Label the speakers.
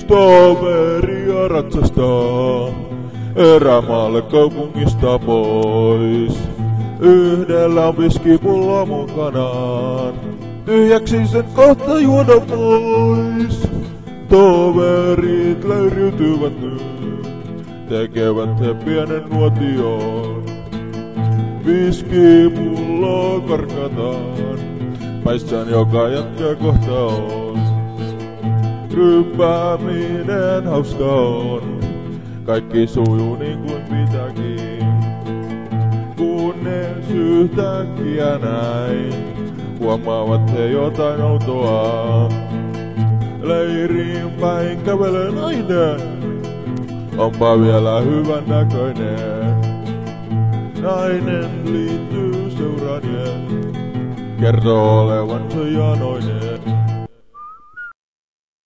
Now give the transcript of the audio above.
Speaker 1: toveria ratsastaa erämaalle kaupungista pois. Yhdellä on viskipullo mukanaan, tyhjäksi sen kohta juoda pois. Toverit leiriytyvät nyt, tekevät he pienen nuotion. Viskipullo karkataan, päissään joka jätkä kohta on. Ryppääminen hauska on, kaikki sujuu niin kuin pitääkin. Kunnes yhtäkkiä näin, huomaavat he jotain outoa. Leiriin päin kävelee nainen, onpa vielä hyvän näköinen. Nainen liittyy seuraanien, kertoo olevansa janoinen.